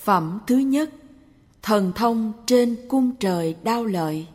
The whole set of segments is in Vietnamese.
Phẩm thứ nhất, thần thông trên cung trời Đao Lợi.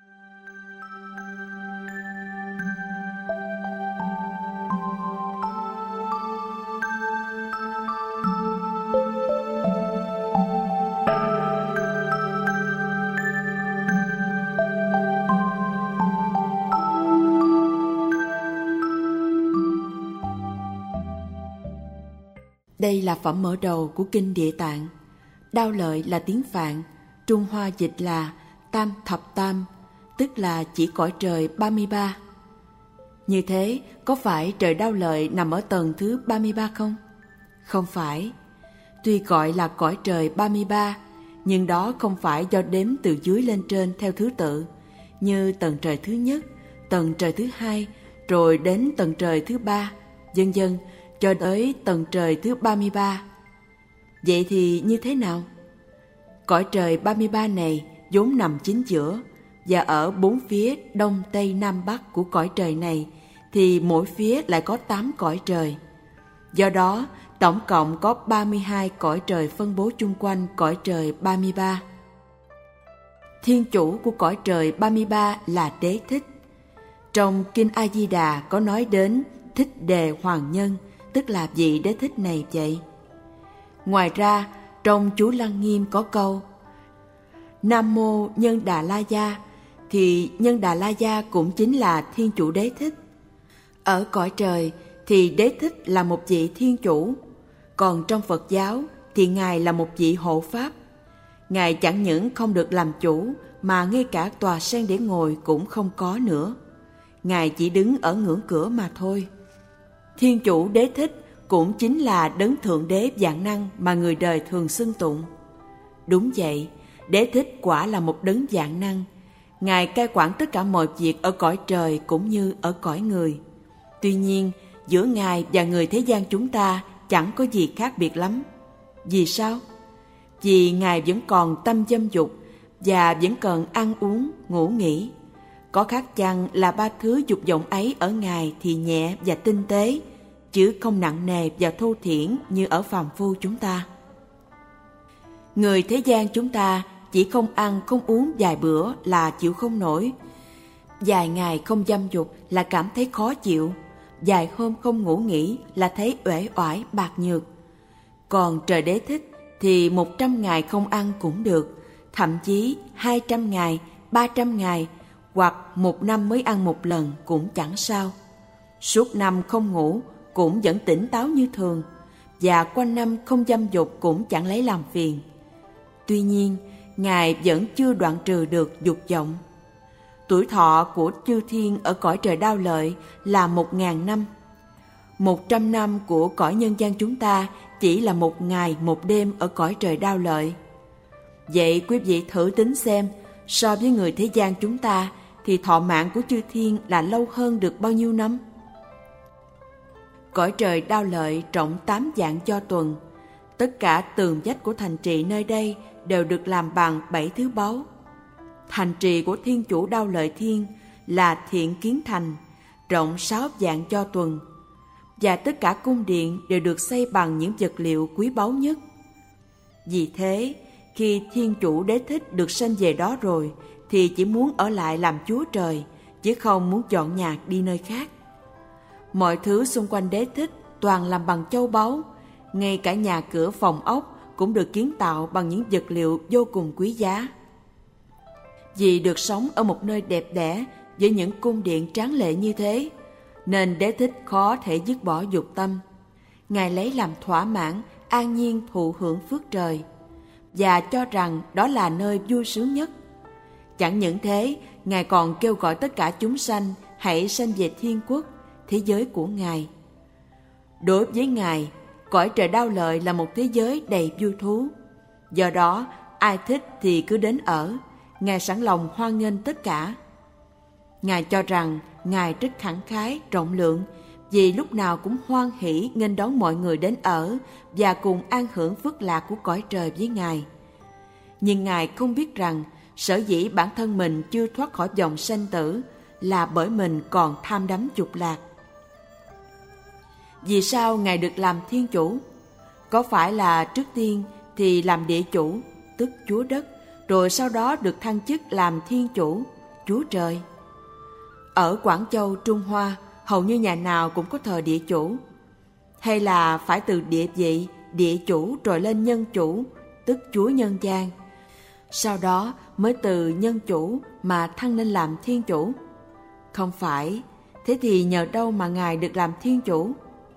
Đây là phẩm mở đầu của Kinh Địa Tạng. Đao Lợi là tiếng Phạn, Trung Hoa dịch là Tam Thập Tam, tức là chỉ cõi trời 33. Như thế, có phải trời Đao Lợi nằm ở tầng thứ 33 không? Không phải. Tuy gọi là cõi trời 33, nhưng đó không phải do đếm từ dưới lên trên theo thứ tự, như tầng trời thứ nhất, tầng trời thứ hai, rồi đến tầng trời thứ ba, vân vân, cho tới tầng trời thứ 33. Vậy thì như thế nào? Cõi trời 33 này vốn nằm chính giữa, và ở bốn phía đông, tây, nam, bắc của cõi trời này thì mỗi phía lại có 8 cõi trời. Do đó, tổng cộng có 32 cõi trời phân bố chung quanh cõi trời 33. Thiên chủ của cõi trời 33 là Đế Thích. Trong Kinh A Di Đà có nói đến Thích Đề Hoàng Nhân, tức là vị Đế Thích này vậy. Ngoài ra, trong chú Lăng Nghiêm có câu Nam Mô Nhân Đà La Gia, thì Nhân Đà La Gia cũng chính là Thiên Chủ Đế Thích. Ở cõi trời thì Đế Thích là một vị Thiên Chủ, còn trong Phật giáo thì Ngài là một vị hộ Pháp. Ngài chẳng những không được làm chủ, mà ngay cả tòa sen để ngồi cũng không có nữa. Ngài chỉ đứng ở ngưỡng cửa mà thôi. Thiên Chủ Đế Thích cũng chính là đấng Thượng Đế vạn năng mà người đời thường xưng tụng. Đúng vậy, Đế Thích quả là một đấng vạn năng. Ngài cai quản tất cả mọi việc ở cõi trời cũng như ở cõi người. Tuy nhiên, giữa Ngài và người thế gian chúng ta chẳng có gì khác biệt lắm. Vì sao? Vì Ngài vẫn còn tâm dâm dục và vẫn cần ăn uống, ngủ nghỉ. Có khác chăng là ba thứ dục vọng ấy ở Ngài thì nhẹ và tinh tế, chứ không nặng nề và thô thiển như ở phàm phu chúng ta. Người thế gian chúng ta chỉ không ăn không uống vài bữa là chịu không nổi. Vài ngày không dâm dục là cảm thấy khó chịu. Vài hôm không ngủ nghỉ là thấy uể oải bạc nhược. Còn trời Đế Thích thì 100 ngày không ăn cũng được, thậm chí 200 ngày, 300 ngày, hoặc 1 năm mới ăn 1 lần cũng chẳng sao. Suốt năm không ngủ cũng vẫn tỉnh táo như thường, và quanh năm không dâm dục cũng chẳng lấy làm phiền. Tuy nhiên, Ngài vẫn chưa đoạn trừ được dục vọng. Tuổi thọ của chư thiên ở cõi trời Đao Lợi là 1000 năm. 100 năm của cõi nhân gian chúng ta chỉ là 1 ngày 1 đêm ở cõi trời Đao Lợi. Vậy quý vị thử tính xem, so với người thế gian chúng ta thì thọ mạng của chư thiên là lâu hơn được bao nhiêu năm? Cõi trời Đao Lợi rộng 8 vạn cho tuần. Tất cả tường vách của thành trì nơi đây đều được làm bằng 7 thứ báu. Thành trì của Thiên Chủ Đao Lợi Thiên là Thiện Kiến Thành, rộng 6 vạn cho tuần. Và tất cả cung điện đều được xây bằng những vật liệu quý báu nhất. Vì thế, khi Thiên Chủ Đế Thích được sanh về đó rồi, thì chỉ muốn ở lại làm Chúa Trời, chứ không muốn dọn nhà đi nơi khác. Mọi thứ xung quanh Đế Thích toàn làm bằng châu báu, ngay cả nhà cửa phòng ốc cũng được kiến tạo bằng những vật liệu vô cùng quý giá. Vì được sống ở một nơi đẹp đẽ với những cung điện tráng lệ như thế, nên Đế Thích khó thể dứt bỏ dục tâm. Ngài lấy làm thỏa mãn, an nhiên thụ hưởng phước trời, và cho rằng đó là nơi vui sướng nhất. Chẳng những thế, Ngài còn kêu gọi tất cả chúng sanh hãy sanh về thiên quốc, thế giới của Ngài. Đối với Ngài, cõi trời Đao Lợi là một thế giới đầy vui thú. Do đó, ai thích thì cứ đến ở, Ngài sẵn lòng hoan nghênh tất cả. Ngài cho rằng Ngài rất khẳng khái, rộng lượng, vì lúc nào cũng hoan hỷ nghênh đón mọi người đến ở và cùng an hưởng phước lạc của cõi trời với Ngài. Nhưng Ngài không biết rằng sở dĩ bản thân mình chưa thoát khỏi vòng sanh tử là bởi mình còn tham đắm dục lạc. Vì sao Ngài được làm Thiên Chủ? Có phải là trước tiên thì làm địa chủ, tức chúa đất, rồi sau đó được thăng chức làm thiên chủ, chúa trời. Ở Quảng Châu, Trung Hoa, hầu như nhà nào cũng có thờ địa chủ. Hay là phải từ địa vị, địa chủ rồi lên nhân chủ, tức chúa nhân gian. Sau đó mới từ nhân chủ mà thăng lên làm thiên chủ. Không phải, thế thì nhờ đâu mà Ngài được làm thiên chủ?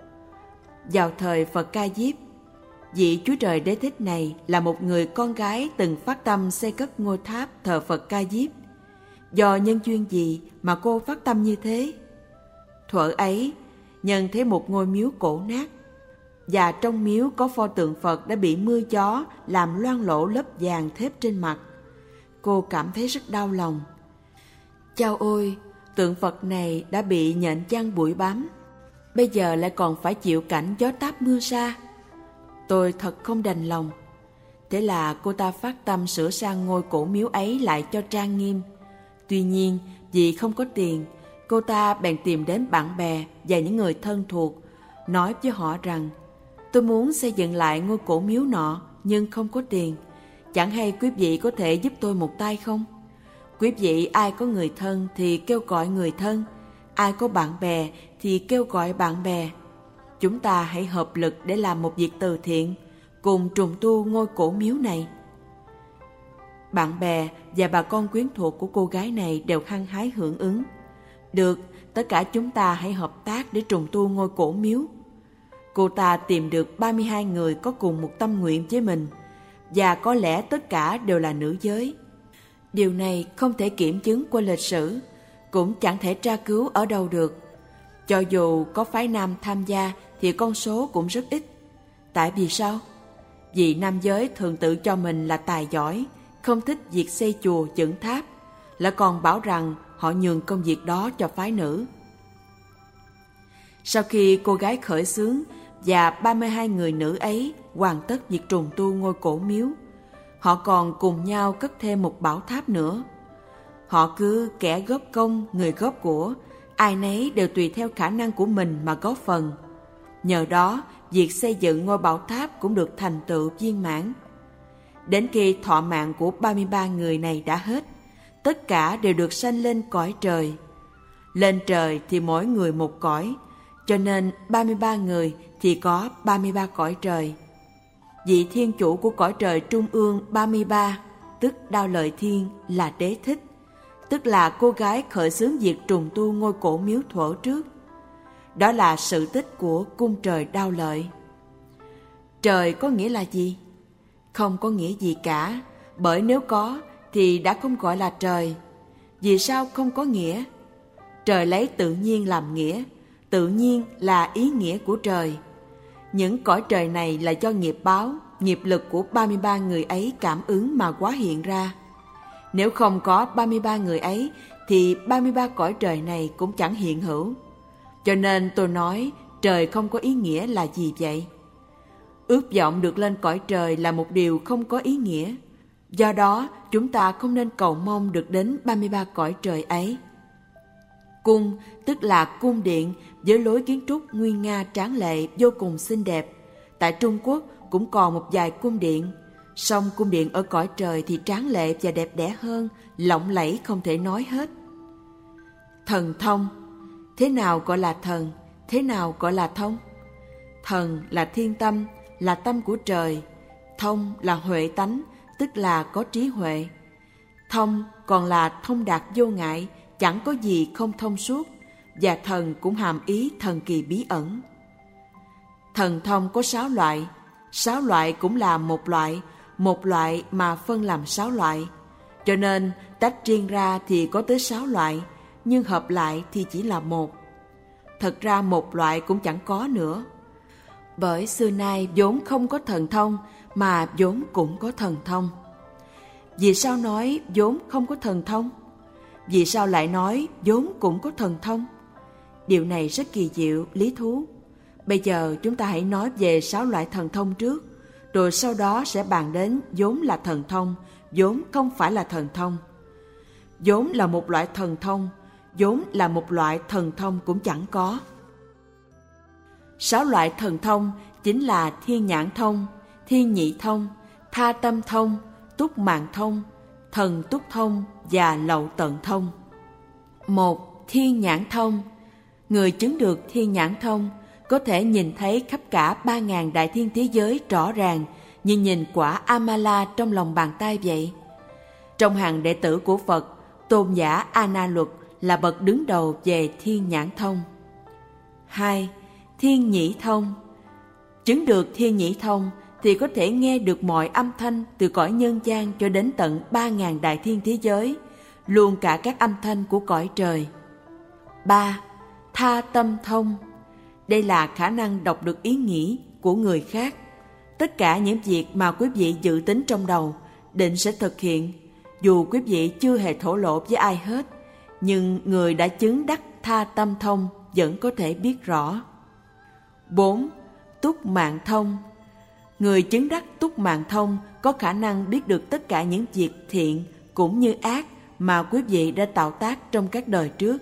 Vào thời Phật Ca Diếp, vị Chúa Trời Đế Thích này là một người con gái từng phát tâm xây cất ngôi tháp thờ Phật Ca Diếp. Do nhân duyên gì mà cô phát tâm như thế? Thuở ấy, nhân thấy một ngôi miếu cổ nát, và trong miếu có pho tượng Phật đã bị mưa gió làm loang lổ lớp vàng thép trên mặt. Cô cảm thấy rất đau lòng. Chao ôi, tượng Phật này đã bị nhện chăng bụi bám, bây giờ lại còn phải chịu cảnh gió táp mưa sa. Tôi thật không đành lòng. Thế là cô ta phát tâm sửa sang ngôi cổ miếu ấy lại cho trang nghiêm. Tuy nhiên, vì không có tiền, cô ta bèn tìm đến bạn bè và những người thân thuộc, nói với họ rằng: tôi muốn xây dựng lại ngôi cổ miếu nọ nhưng không có tiền. Chẳng hay quý vị có thể giúp tôi một tay không? Quý vị ai có người thân thì kêu gọi người thân, ai có bạn bè thì kêu gọi bạn bè. Chúng ta hãy hợp lực để làm một việc từ thiện, cùng trùng tu ngôi cổ miếu này. Bạn bè và bà con quyến thuộc của cô gái này đều hăng hái hưởng ứng. Được, tất cả chúng ta hãy hợp tác để trùng tu ngôi cổ miếu. Cô ta tìm được 32 người có cùng một tâm nguyện với mình, và có lẽ tất cả đều là nữ giới. Điều này không thể kiểm chứng qua lịch sử, cũng chẳng thể tra cứu ở đâu được. Cho dù có phái nam tham gia thì con số cũng rất ít. Tại vì sao? Vì nam giới thường tự cho mình là tài giỏi, không thích việc xây chùa dựng tháp, lại còn bảo rằng họ nhường công việc đó cho phái nữ. Sau khi cô gái khởi xướng và 32 người nữ ấy hoàn tất việc trùng tu ngôi cổ miếu, họ còn cùng nhau cất thêm một bảo tháp nữa. Họ cứ kẻ góp công, người góp của, ai nấy đều tùy theo khả năng của mình mà góp phần. Nhờ đó, việc xây dựng ngôi bảo tháp cũng được thành tựu viên mãn. Đến khi thọ mạng của 33 người này đã hết, tất cả đều được sanh lên cõi trời. Lên trời thì mỗi người một cõi, cho nên 33 người thì có 33 cõi trời. Vị thiên chủ của cõi trời trung ương 33, tức Đao Lợi Thiên, là Đế Thích, tức là cô gái khởi xướng việc trùng tu ngôi cổ miếu thuở trước. Đó là sự tích của cung trời Đao Lợi. Trời có nghĩa là gì? Không có nghĩa gì cả, bởi nếu có thì đã không gọi là trời. Vì sao không có nghĩa? Trời lấy tự nhiên làm nghĩa, tự nhiên là ý nghĩa của trời. Những cõi trời này là do nghiệp báo, nghiệp lực của 33 người ấy cảm ứng mà hóa hiện ra. Nếu không có 33 người ấy thì 33 cõi trời này cũng chẳng hiện hữu. Cho nên tôi nói trời không có ý nghĩa là gì vậy? Ước vọng được lên cõi trời là một điều không có ý nghĩa. Do đó, chúng ta không nên cầu mong được đến 33 cõi trời ấy. Cung, tức là cung điện với lối kiến trúc nguy nga tráng lệ vô cùng xinh đẹp. Tại Trung Quốc cũng còn một vài cung điện. Song cung điện ở cõi trời thì tráng lệ và đẹp đẽ hơn, lộng lẫy không thể nói hết. Thần thông. Thế nào gọi là thần? Thế nào gọi là thông? Thần là thiên tâm, là tâm của trời. Thông là huệ tánh, tức là có trí huệ. Thông còn là thông đạt vô ngại, chẳng có gì không thông suốt, và thần cũng hàm ý thần kỳ bí ẩn. Thần thông có 6 loại, 6 loại cũng là một loại mà phân làm 6 loại. Cho nên tách riêng ra thì có tới 6 loại, nhưng hợp lại thì chỉ là một. Thật ra một loại cũng chẳng có nữa. Bởi xưa nay vốn không có thần thông, mà vốn cũng có thần thông. Vì sao nói vốn không có thần thông? Vì sao lại nói vốn cũng có thần thông? Điều này rất kỳ diệu, lý thú. Bây giờ chúng ta hãy nói về 6 loại thần thông trước, rồi sau đó sẽ bàn đến vốn là thần thông, vốn không phải là thần thông. Vốn là một loại thần thông, vốn là một loại thần thông cũng chẳng có. 6 loại thần thông chính là thiên nhãn thông, thiên nhị thông, tha tâm thông, túc mạng thông, thần túc thông và lậu tận thông. 1. Thiên nhãn thông. Người chứng được thiên nhãn thông có thể nhìn thấy khắp cả 3.000 đại thiên thế giới rõ ràng như nhìn quả Amala trong lòng bàn tay vậy. Trong hàng đệ tử của Phật, tôn giả A Na Luật là bậc đứng đầu về thiên nhãn thông. 2. Thiên nhĩ thông. Chứng được thiên nhĩ thông thì có thể nghe được mọi âm thanh từ cõi nhân gian cho đến tận 3.000 đại thiên thế giới, luôn cả các âm thanh của cõi trời. 3. Tha tâm thông. Đây là khả năng đọc được ý nghĩ của người khác. Tất cả những việc mà quý vị dự tính trong đầu định sẽ thực hiện, dù quý vị chưa hề thổ lộ với ai hết, nhưng người đã chứng đắc tha tâm thông vẫn có thể biết rõ. 4. Túc mạng thông. Người chứng đắc túc mạng thông có khả năng biết được tất cả những việc thiện cũng như ác mà quý vị đã tạo tác trong các đời trước.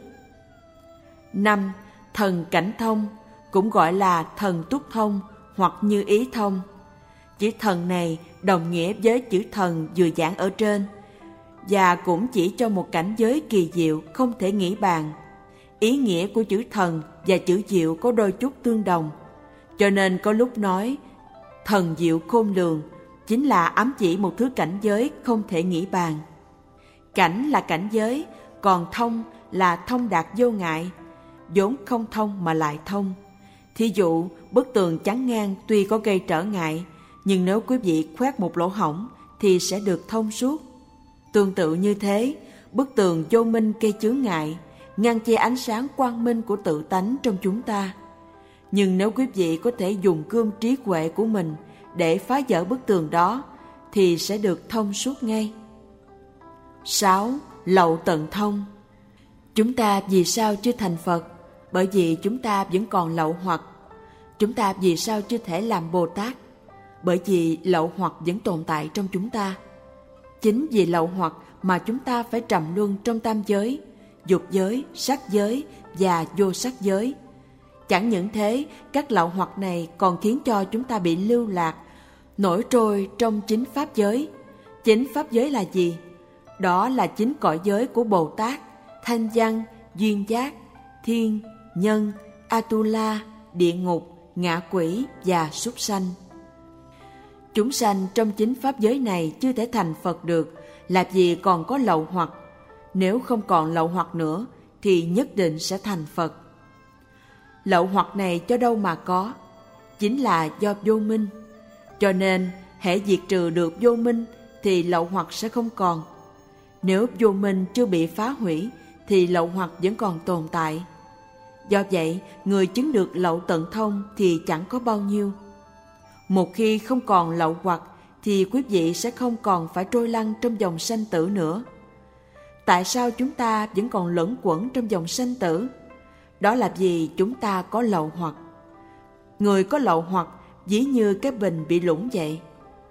5. Thần cảnh thông, cũng gọi là thần túc thông hoặc như ý thông. Chữ thần này đồng nghĩa với chữ thần vừa giảng ở trên, và cũng chỉ cho một cảnh giới kỳ diệu không thể nghĩ bàn. Ý nghĩa của chữ thần và chữ diệu có đôi chút tương đồng, cho nên có lúc nói thần diệu khôn lường chính là ám chỉ một thứ cảnh giới không thể nghĩ bàn. Cảnh là cảnh giới, còn thông là thông đạt vô ngại, vốn không thông mà lại thông. Thí dụ, bức tường chắn ngang tuy có gây trở ngại, nhưng nếu quý vị khoét một lỗ hổng thì sẽ được thông suốt. Tương tự như thế, bức tường vô minh gây chướng ngại, ngăn che ánh sáng quang minh của tự tánh trong chúng ta. Nhưng nếu quý vị có thể dùng gươm trí huệ của mình để phá vỡ bức tường đó, thì sẽ được thông suốt ngay. 6. Lậu tận thông. Chúng ta vì sao chưa thành Phật? Bởi vì chúng ta vẫn còn lậu hoặc. Chúng ta vì sao chưa thể làm Bồ Tát? Bởi vì lậu hoặc vẫn tồn tại trong chúng ta. Chính vì lậu hoặc mà chúng ta phải trầm luân trong tam giới, dục giới, sắc giới và vô sắc giới. Chẳng những thế, các lậu hoặc này còn khiến cho chúng ta bị lưu lạc, nổi trôi trong chính pháp giới. Chính pháp giới là gì? Đó là chính cõi giới của Bồ Tát, Thanh Văn, Duyên Giác, Thiên, Nhân, Atula, Địa Ngục, Ngạ Quỷ và Súc Sanh. Chúng sanh trong chính pháp giới này chưa thể thành Phật được là vì còn có lậu hoặc. Nếu không còn lậu hoặc nữa thì nhất định sẽ thành Phật. Lậu hoặc này cho đâu mà có? Chính là do vô minh. Cho nên, hễ diệt trừ được vô minh thì lậu hoặc sẽ không còn. Nếu vô minh chưa bị phá hủy thì lậu hoặc vẫn còn tồn tại. Do vậy, người chứng được lậu tận thông thì chẳng có bao nhiêu. Một khi không còn lậu hoặc thì quý vị sẽ không còn phải trôi lăn trong dòng sanh tử nữa. Tại sao chúng ta vẫn còn luẩn quẩn trong dòng sanh tử? Đó là vì chúng ta có lậu hoặc. Người có lậu hoặc ví như cái bình bị lũng vậy.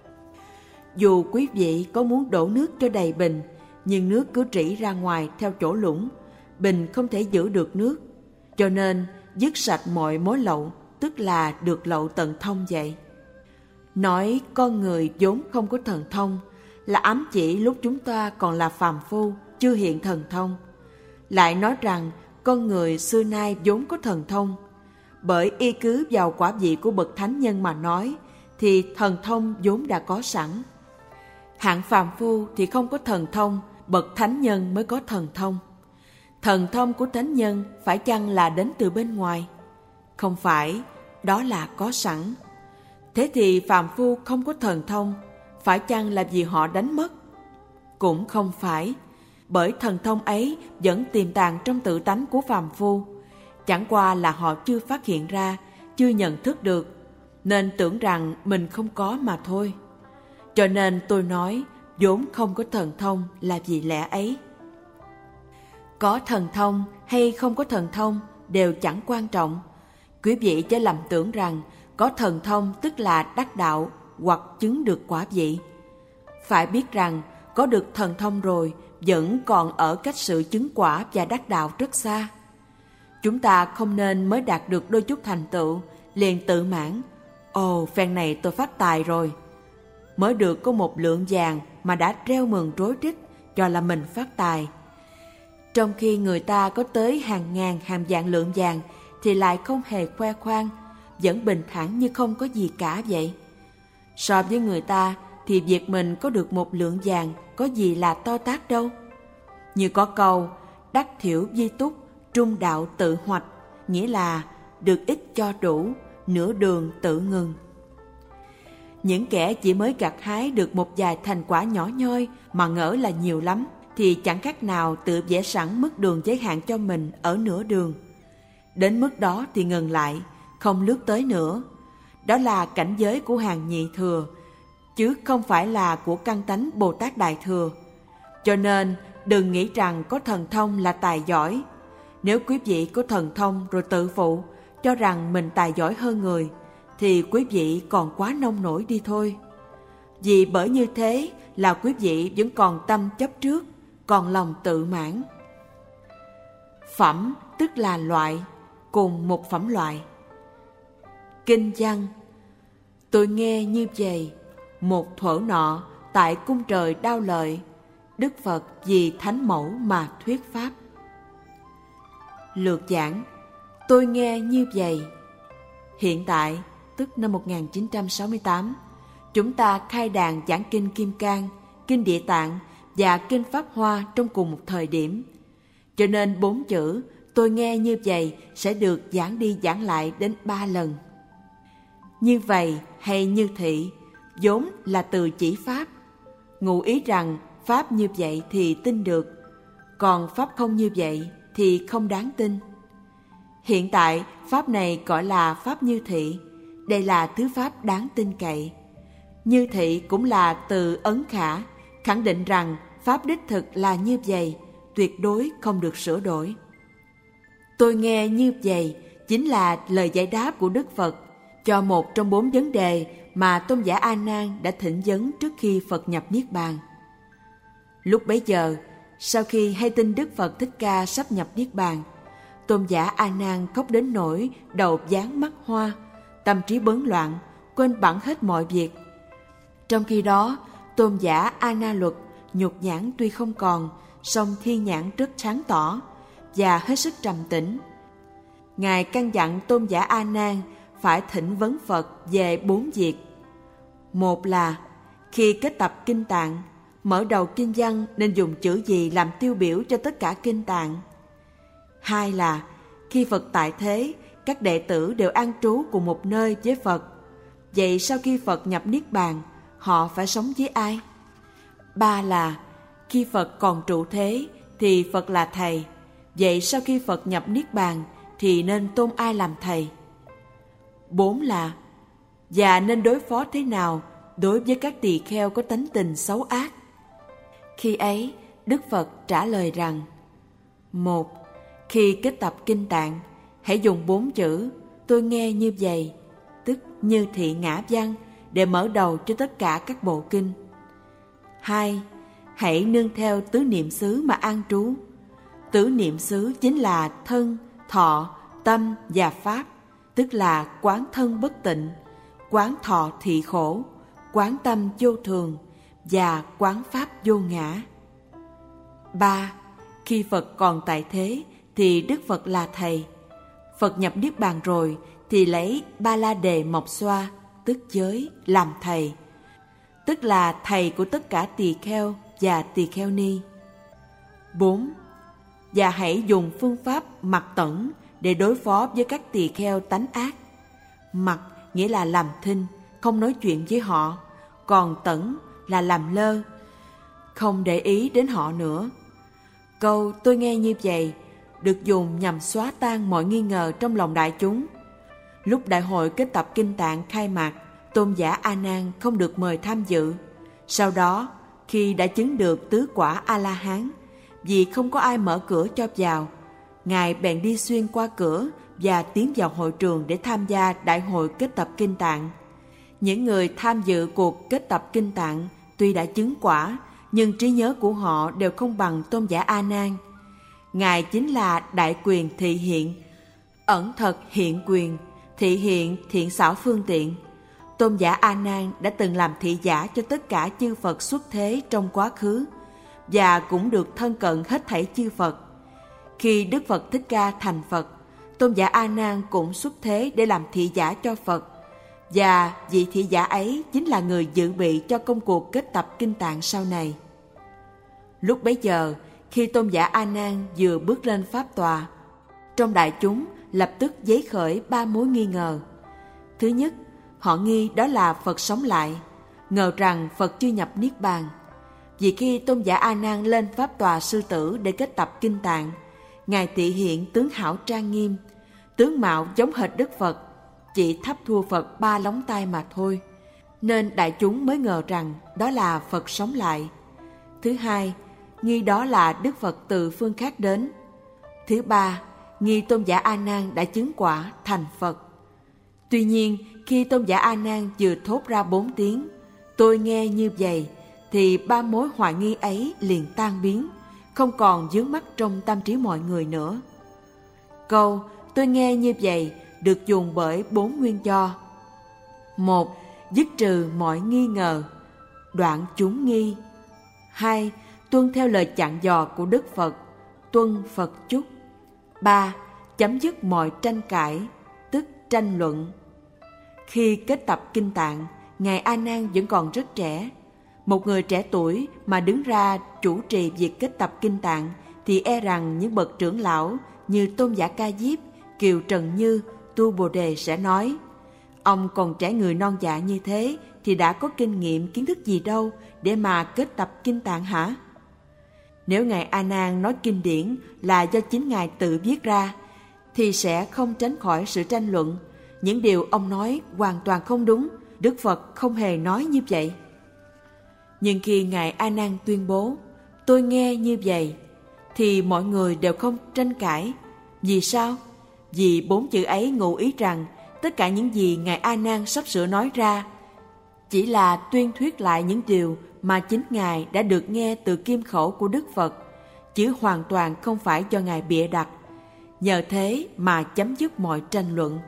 Dù quý vị có muốn đổ nước cho đầy bình, nhưng nước cứ rỉ ra ngoài theo chỗ lũng, bình không thể giữ được nước. Cho nên dứt sạch mọi mối lậu, tức là được lậu tận thông vậy. Nói con người vốn không có thần thông là ám chỉ lúc chúng ta còn là phàm phu, chưa hiện thần thông. Lại nói rằng con người xưa nay vốn có thần thông, bởi y cứ vào quả vị của bậc thánh nhân mà nói, thì thần thông vốn đã có sẵn. Hạng phàm phu thì không có thần thông, bậc thánh nhân mới có thần thông. Thần thông của thánh nhân phải chăng là đến từ bên ngoài? Không phải, đó là có sẵn. Thế thì phàm phu không có thần thông, phải chăng là vì họ đánh mất? Cũng không phải, bởi thần thông ấy vẫn tiềm tàng trong tự tánh của phàm phu. Chẳng qua là họ chưa phát hiện ra, chưa nhận thức được, nên tưởng rằng mình không có mà thôi. Cho nên tôi nói, vốn không có thần thông là vì lẽ ấy. Có thần thông hay không có thần thông đều chẳng quan trọng. Quý vị chớ lầm tưởng rằng có thần thông tức là đắc đạo hoặc chứng được quả vị. Phải biết rằng có được thần thông rồi vẫn còn ở cách sự chứng quả và đắc đạo rất xa. Chúng ta không nên mới đạt được đôi chút thành tựu liền tự mãn, ồ phen này tôi phát tài rồi. mới được có 1 lượng vàng mà đã reo mừng rối rít, cho là mình phát tài. Trong khi người ta có tới hàng ngàn hàng vạn lượng vàng thì lại không hề khoe khoang, vẫn bình thản như không có gì cả vậy. So với người ta thì việc mình có được 1 lượng vàng có gì là to tát đâu. Như có câu đắc thiểu vi túc, trung đạo tự hoạch, nghĩa là được ít cho đủ, nửa đường tự ngừng. Những kẻ chỉ mới gặt hái được một vài thành quả nhỏ nhoi mà ngỡ là nhiều lắm thì chẳng khác nào tự vẽ sẵn mức đường giới hạn cho mình ở nửa đường. Đến mức đó thì ngừng lại, không lướt tới nữa. Đó là cảnh giới của hàng nhị thừa, chứ không phải là của căn tánh Bồ Tát Đại Thừa. Cho nên đừng nghĩ rằng có thần thông là tài giỏi. Nếu quý vị có thần thông rồi tự phụ, cho rằng mình tài giỏi hơn người, thì quý vị còn quá nông nổi đi thôi. Vì bởi như thế là quý vị vẫn còn tâm chấp trước, còn lòng tự mãn. Phẩm tức là loại, cùng một phẩm loại. Kinh văn: tôi nghe như vậy, một thuở nọ tại cung trời Đao Lợi, Đức Phật vì thánh mẫu mà thuyết pháp. Lược giảng: tôi nghe như vậy. Hiện tại, tức năm 1968, chúng ta khai đàn giảng kinh Kim Cang, kinh Địa Tạng và kinh Pháp Hoa trong cùng một thời điểm. Cho nên 4 chữ tôi nghe như vậy sẽ được giảng đi giảng lại đến 3 lần. Như vậy hay như thị vốn là từ chỉ pháp, ngụ ý rằng pháp như vậy thì tin được, còn pháp không như vậy thì không đáng tin. Hiện tại pháp này gọi là pháp như thị, đây là thứ pháp đáng tin cậy. Như thị cũng là từ ấn khả, khẳng định rằng pháp đích thực là như vậy, tuyệt đối không được sửa đổi. Tôi nghe như vậy chính là lời giải đáp của Đức Phật cho một trong 4 vấn đề mà tôn giả A Nan đã thỉnh vấn trước khi Phật nhập Niết Bàn. Lúc bấy giờ, sau khi hay tin Đức Phật Thích Ca sắp nhập Niết Bàn, tôn giả A Nan khóc đến nỗi đầu váng mắt hoa, tâm trí bấn loạn, quên bẵng hết mọi việc. Trong khi đó, tôn giả A Na Luật nhục nhãn tuy không còn, song thiên nhãn rất sáng tỏ và hết sức trầm tĩnh. Ngài căn dặn tôn giả A Nan phải thỉnh vấn Phật về 4 việc. Một là khi kết tập kinh tạng, mở đầu kinh văn nên dùng chữ gì làm tiêu biểu cho tất cả kinh tạng. 2 là khi Phật tại thế, các đệ tử đều an trú cùng một nơi với Phật. Vậy sau khi Phật nhập Niết Bàn, họ phải sống với ai? 3 là khi Phật còn trụ thế thì Phật là thầy. Vậy sau khi Phật nhập Niết Bàn thì nên tôn ai làm thầy? 4 là và nên đối phó thế nào đối với các tỳ kheo có tánh tình xấu ác? Khi ấy, Đức Phật trả lời rằng: 1. Khi kết tập kinh tạng, hãy dùng 4 chữ tôi nghe như vậy, tức như thị ngã văn, để mở đầu cho tất cả các bộ kinh. 2. Hãy nương theo tứ niệm xứ mà an trú. Tứ niệm xứ chính là thân, thọ, tâm và pháp, tức là quán thân bất tịnh, quán thọ thị khổ, quán tâm vô thường và quán pháp vô ngã. 3. Khi Phật còn tại thế thì Đức Phật là thầy. Phật nhập Niết Bàn rồi thì lấy Ba La Đề Mộc Xoa, tức giới, làm thầy, tức là thầy của tất cả tỳ kheo và tỳ kheo ni. 4. Và hãy dùng phương pháp mặc tẩn để đối phó với các tỳ kheo tánh ác. Mặc nghĩa là làm thinh, không nói chuyện với họ, còn tẩn là làm lơ, không để ý đến họ nữa. Câu tôi nghe như vậy được dùng nhằm xóa tan mọi nghi ngờ trong lòng đại chúng. Lúc đại hội kết tập kinh tạng khai mạc, tôn giả A Nan không được mời tham dự. Sau đó, khi đã chứng được tứ quả A-la-hán, vì không có ai mở cửa cho vào, Ngài bèn đi xuyên qua cửa và tiến vào hội trường để tham gia đại hội kết tập kinh tạng. Những người tham dự cuộc kết tập kinh tạng tuy đã chứng quả, nhưng trí nhớ của họ đều không bằng tôn giả A Nan. Ngài chính là đại quyền thị hiện, ẩn thật hiện quyền, thị hiện thiện xảo phương tiện. Tôn giả A Nan đã từng làm thị giả cho tất cả chư Phật xuất thế trong quá khứ và cũng được thân cận hết thảy chư Phật. Khi Đức Phật Thích Ca thành Phật, Tôn giả A Nan cũng xuất thế để làm thị giả cho Phật, và vị thị giả ấy chính là người dự bị cho công cuộc kết tập kinh tạng sau này. Lúc bấy giờ, khi Tôn giả A Nan vừa bước lên pháp tòa, trong đại chúng lập tức dấy khởi 3 mối nghi ngờ. Thứ nhất, họ nghi đó là Phật sống lại, ngờ rằng Phật chưa nhập Niết Bàn. Vì khi Tôn giả A Nan lên pháp tòa sư tử để kết tập kinh tạng, Ngài thị hiện tướng hảo trang nghiêm, tướng mạo giống hệt Đức Phật, chỉ thấp thua Phật 3 lóng tay mà thôi, nên đại chúng mới ngờ rằng đó là Phật sống lại. Thứ hai, nghi đó là Đức Phật từ phương khác đến. Thứ ba, nghi Tôn giả A Nan đã chứng quả thành Phật. Tuy nhiên, khi Tôn giả A Nan vừa thốt ra 4 tiếng "Tôi nghe như vậy", thì 3 mối hoài nghi ấy liền tan biến, không còn vướng mắc trong tâm trí mọi người nữa. Câu "Tôi nghe như vậy" được dùng bởi 4 nguyên do. 1. Dứt trừ mọi nghi ngờ, đoạn chúng nghi. 2. Tuân theo lời dặn dò của Đức Phật, tuân Phật chúc. 3. Chấm dứt mọi tranh cãi, tức tranh luận. Khi kết tập kinh tạng, Ngài A Nan vẫn còn rất trẻ. Một người trẻ tuổi mà đứng ra chủ trì việc kết tập kinh tạng thì e rằng những bậc trưởng lão như Tôn giả Ca Diếp, Kiều Trần Như, Tu Bồ Đề sẽ nói: ông còn trẻ người non dạ như thế thì đã có kinh nghiệm kiến thức gì đâu để mà kết tập kinh tạng hả? Nếu Ngài A Nan nói kinh điển là do chính Ngài tự viết ra thì sẽ không tránh khỏi sự tranh luận. Những điều ông nói hoàn toàn không đúng, Đức Phật không hề nói như vậy. Nhưng khi Ngài A Nan tuyên bố "Tôi nghe như vậy", thì mọi người đều không tranh cãi. Vì sao? Vì 4 chữ ấy ngụ ý rằng tất cả những gì Ngài A Nan sắp sửa nói ra chỉ là tuyên thuyết lại những điều mà chính Ngài đã được nghe từ kim khẩu của Đức Phật, chứ hoàn toàn không phải do Ngài bịa đặt. Nhờ thế mà chấm dứt mọi tranh luận.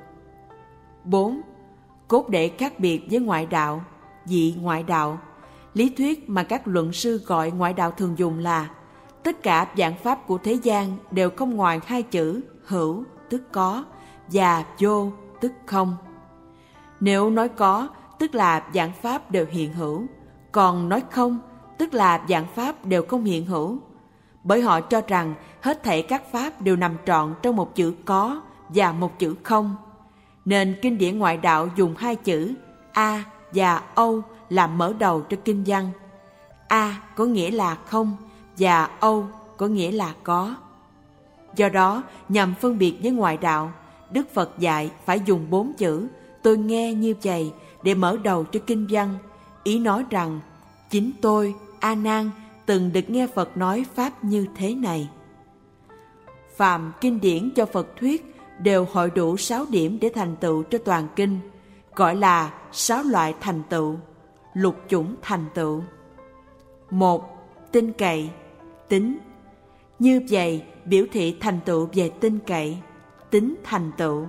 4. Cốt để khác biệt với ngoại đạo, dị ngoại đạo. Lý thuyết mà các luận sư gọi ngoại đạo thường dùng là tất cả vạn pháp của thế gian đều không ngoài 2 chữ hữu tức có và vô tức không. Nếu nói có tức là vạn pháp đều hiện hữu, còn nói không tức là vạn pháp đều không hiện hữu. Bởi họ cho rằng hết thảy các pháp đều nằm trọn trong một chữ có và một chữ không, nên kinh điển ngoại đạo dùng 2 chữ A và Âu làm mở đầu cho kinh văn. A có nghĩa là không và Âu có nghĩa là có. Do đó, nhằm phân biệt với ngoại đạo, Đức Phật dạy phải dùng 4 chữ "Tôi nghe như vậy" để mở đầu cho kinh văn, ý nói rằng chính tôi, A Nan, từng được nghe Phật nói pháp như thế này. Phàm kinh điển cho Phật thuyết đều hội đủ 6 điểm để thành tựu cho toàn kinh, gọi là 6 loại thành tựu, lục chủng thành tựu. 1. Tin cậy, tính. Như vậy biểu thị thành tựu về tin cậy, tính thành tựu.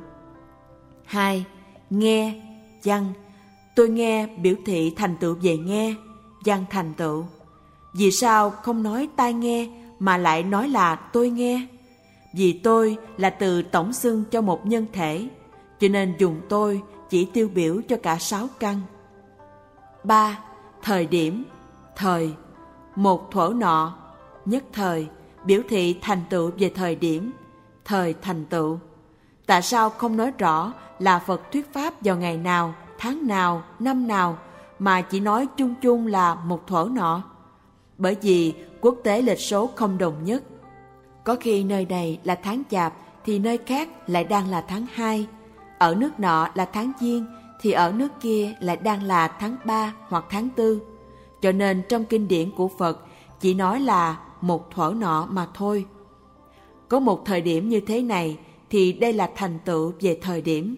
2. Nghe, văn. Tôi nghe biểu thị thành tựu về nghe, văn thành tựu. Vì sao không nói tai nghe mà lại nói là tôi nghe? Vì tôi là từ tổng xưng cho một nhân thể, cho nên dùng tôi chỉ tiêu biểu cho cả 6 căn. 3. Thời điểm, thời. Một thuở nọ, nhất thời, biểu thị thành tựu về thời điểm, thời thành tựu. Tại sao không nói rõ là Phật thuyết pháp vào ngày nào, tháng nào, năm nào, mà chỉ nói chung chung là một thuở nọ? Bởi vì quốc tế lịch số không đồng nhất. Có khi nơi này là tháng Chạp thì nơi khác lại đang là tháng 2. Ở nước nọ là tháng Giêng thì ở nước kia lại đang là tháng 3 hoặc tháng 4. Cho nên trong kinh điển của Phật chỉ nói là một thuở nọ mà thôi. Có một thời điểm như thế này thì đây là thành tựu về thời điểm.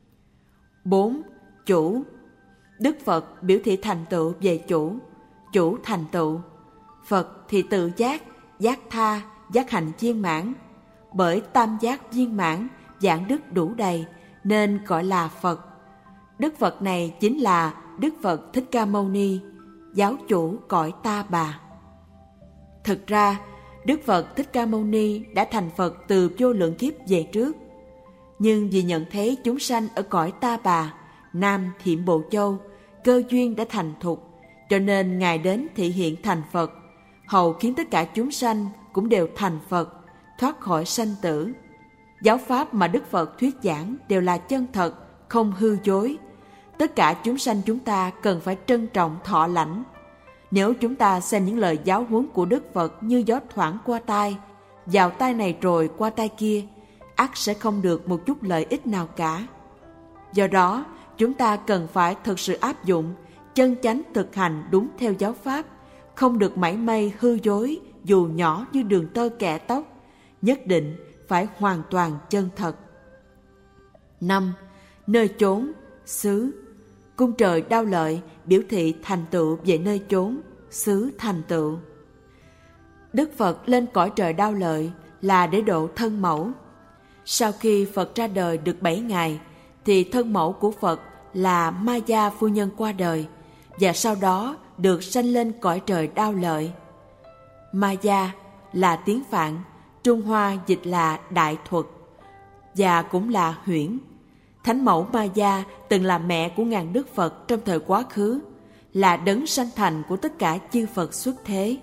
4. Chủ. Đức Phật biểu thị thành tựu về chủ, chủ thành tựu. Phật thì tự giác, giác tha, giác hạnh viên mãn. Bởi tam giác viên mãn, giảng đức đủ đầy nên gọi là Phật. Đức Phật này chính là Đức Phật Thích Ca Mâu Ni, giáo chủ cõi Ta Bà. Thực ra, Đức Phật Thích Ca Mâu Ni đã thành Phật từ vô lượng kiếp về trước. Nhưng vì nhận thấy chúng sanh ở cõi Ta Bà, Nam Thiểm Bộ Châu, cơ duyên đã thành thục, cho nên Ngài đến thị hiện thành Phật, hầu khiến tất cả chúng sanh cũng đều thành Phật, thoát khỏi sanh tử. Giáo pháp mà Đức Phật thuyết giảng đều là chân thật, không hư dối. Tất cả chúng sanh chúng ta cần phải trân trọng thọ lãnh. Nếu chúng ta xem những lời giáo huấn của Đức Phật như gió thoảng qua tai, vào tai này rồi qua tai kia, ắt sẽ không được một chút lợi ích nào cả. Do đó, chúng ta cần phải thực sự áp dụng, chân chánh thực hành đúng theo giáo pháp, không được mảy may hư dối dù nhỏ như đường tơ kẽ tóc, nhất định phải hoàn toàn chân thật. 5. Nơi chốn, xứ. Cung trời Đao Lợi biểu thị thành tựu về nơi chốn, xứ thành tựu. Đức Phật lên cõi trời Đao Lợi là để độ thân mẫu. Sau khi Phật ra đời được 7 ngày, thì thân mẫu của Phật là Ma Gia phu nhân qua đời, và sau đó được sanh lên cõi trời Đao Lợi. Ma Gia là tiếng Phạn, Trung Hoa dịch là Đại Thuật, và cũng là huyễn. Thánh mẫu Ma Gia từng là mẹ của ngàn Đức Phật trong thời quá khứ, là đấng sanh thành của tất cả chư Phật xuất thế.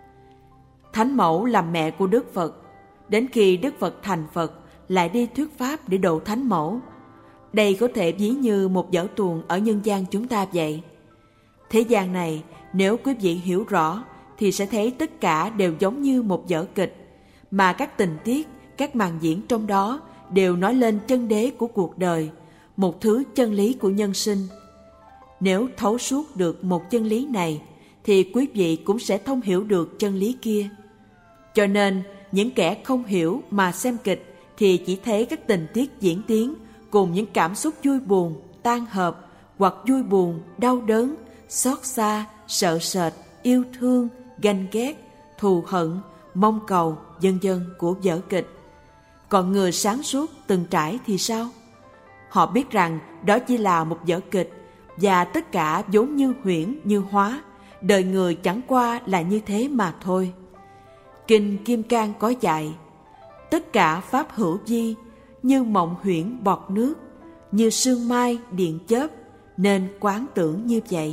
Thánh mẫu làm mẹ của Đức Phật, đến khi Đức Phật thành Phật lại đi thuyết pháp để độ thánh mẫu. Đây có thể ví như một vở tuồng ở nhân gian chúng ta vậy. Thế gian này, nếu quý vị hiểu rõ thì sẽ thấy tất cả đều giống như một vở kịch, mà các tình tiết, các màn diễn trong đó đều nói lên chân đế của cuộc đời, một thứ chân lý của nhân sinh. Nếu thấu suốt được một chân lý này, thì quý vị cũng sẽ thông hiểu được chân lý kia. Cho nên, những kẻ không hiểu mà xem kịch thì chỉ thấy các tình tiết diễn tiến cùng những cảm xúc vui buồn, tan hợp, hoặc vui buồn, đau đớn, xót xa, sợ sệt, yêu thương, ganh ghét, thù hận, mong cầu, vân vân của vở kịch. Còn người sáng suốt từng trải thì sao? Họ biết rằng đó chỉ là một vở kịch, và tất cả vốn như huyễn như hóa, đời người chẳng qua là như thế mà thôi. Kinh Kim Cang có dạy: tất cả pháp hữu vi, như mộng huyễn bọt nước, như sương mai điện chớp, nên quán tưởng như vậy.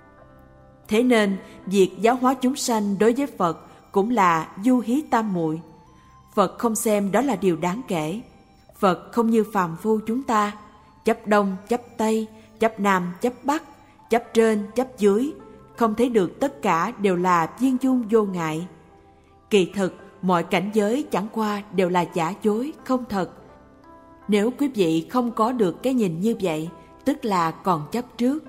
Thế nên, việc giáo hóa chúng sanh đối với Phật cũng là du hí tam muội. Phật không xem đó là điều đáng kể. Phật không như phàm phu chúng ta, chấp đông, chấp tây, chấp nam, chấp bắc, chấp trên, chấp dưới, không thấy được tất cả đều là viên dung vô ngại. Kỳ thực, mọi cảnh giới chẳng qua đều là giả dối, không thật. Nếu quý vị không có được cái nhìn như vậy, tức là còn chấp trước.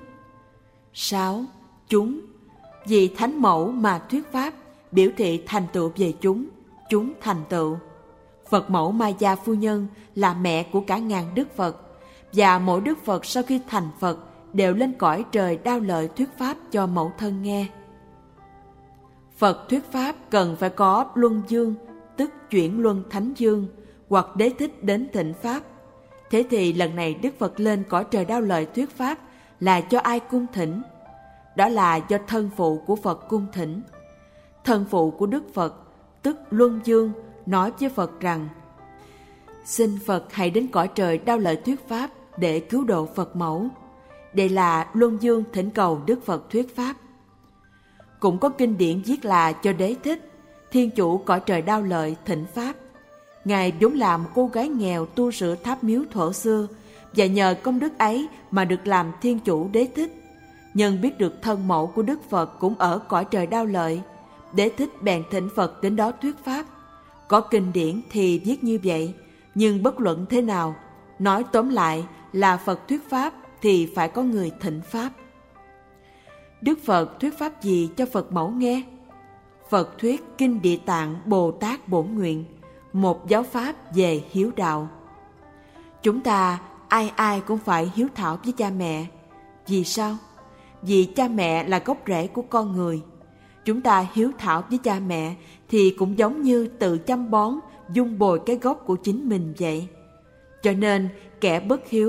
6. Chúng. Vì thánh mẫu mà thuyết pháp, biểu thị thành tựu về chúng thành tựu. Phật mẫu Ma Gia phu nhân là mẹ của cả ngàn Đức Phật, và mỗi Đức Phật sau khi thành Phật đều lên cõi trời Đao Lợi thuyết pháp cho mẫu thân nghe. Phật thuyết pháp cần phải có luân dương, tức chuyển luân thánh dương, hoặc đế thích đến thịnh pháp. Thế thì lần này Đức Phật lên cõi trời Đao Lợi thuyết pháp là cho ai cung thỉnh? Đó là do thân phụ của Phật cung thỉnh. Thân phụ của Đức Phật, tức Luân Dương, nói với Phật rằng: xin Phật hãy đến cõi trời Đao Lợi thuyết pháp để cứu độ Phật mẫu. Đây là Luân Dương thỉnh cầu Đức Phật thuyết pháp. Cũng có kinh điển viết là cho đế thích, thiên chủ cõi trời Đao Lợi thỉnh pháp. Ngài vốn là một cô gái nghèo tu sửa tháp miếu thuở xưa, và nhờ công đức ấy mà được làm thiên chủ đế thích. Nhân biết được thân mẫu của Đức Phật cũng ở cõi trời Đao Lợi, đế thích bèn thỉnh Phật đến đó thuyết pháp. Có kinh điển thì viết như vậy, nhưng bất luận thế nào, nói tóm lại là Phật thuyết pháp thì phải có người thỉnh pháp. Đức Phật thuyết pháp gì cho Phật mẫu nghe? Phật thuyết Kinh Địa Tạng Bồ Tát Bổn Nguyện, một giáo pháp về hiếu đạo. Chúng ta ai ai cũng phải hiếu thảo với cha mẹ. Vì sao? Vì cha mẹ là gốc rễ của con người. Chúng ta hiếu thảo với cha mẹ thì cũng giống như tự chăm bón, dung bồi cái gốc của chính mình vậy. Cho nên kẻ bất hiếu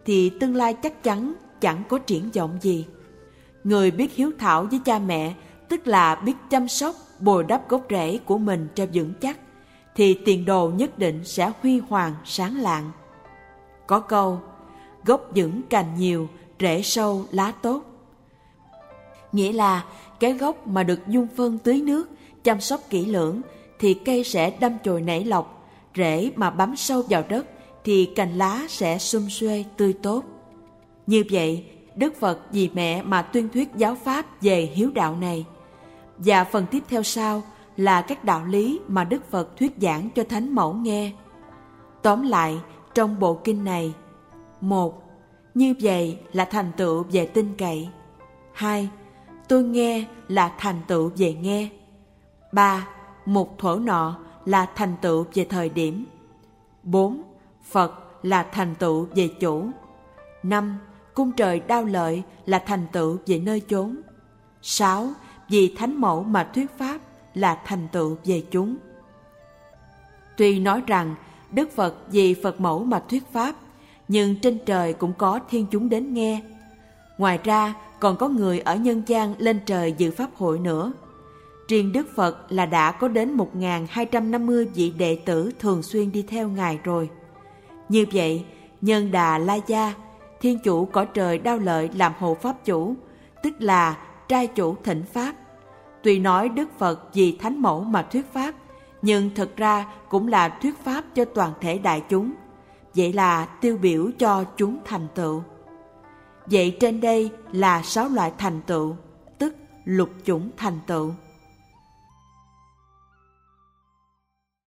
thì tương lai chắc chắn chẳng có triển vọng gì. Người biết hiếu thảo với cha mẹ, tức là biết chăm sóc, bồi đắp gốc rễ của mình cho vững chắc, thì tiền đồ nhất định sẽ huy hoàng sáng lạng. Có câu, gốc vững cành nhiều, rễ sâu lá tốt. Nghĩa là cái gốc mà được dung phân tưới nước, chăm sóc kỹ lưỡng thì cây sẽ đâm chồi nảy lộc, rễ mà bám sâu vào đất thì cành lá sẽ sum xuê tươi tốt. Như vậy, Đức Phật vì mẹ mà tuyên thuyết giáo pháp về hiếu đạo này. Và phần tiếp theo sau là các đạo lý mà Đức Phật thuyết giảng cho Thánh Mẫu nghe. Tóm lại, trong bộ kinh này: 1. Như vậy là thành tựu về tin cậy. 2. Tôi nghe là thành tựu về nghe. 3. Một thuở nọ là thành tựu về thời điểm. 4. Phật là thành tựu về chủ. 5. Cung trời Đao Lợi là thành tựu về nơi chốn. 6. Vì Thánh Mẫu mà thuyết pháp là thành tựu về chúng. Tuy nói rằng Đức Phật vì Phật Mẫu mà thuyết pháp, nhưng trên trời cũng có thiên chúng đến nghe. Ngoài ra còn có người ở nhân gian lên trời dự pháp hội nữa. Riêng Đức Phật là đã có đến 1.250 vị đệ tử thường xuyên đi theo Ngài rồi. Như vậy, Nhân Đà La Gia, Thiên Chủ cõi trời Đao Lợi làm hộ pháp chủ, tức là trai chủ thỉnh pháp. Tuy nói Đức Phật vì Thánh Mẫu mà thuyết pháp, nhưng thực ra cũng là thuyết pháp cho toàn thể đại chúng. Vậy là tiêu biểu cho chúng thành tựu. Vậy trên đây là 6 loại thành tựu, tức lục chủng thành tựu.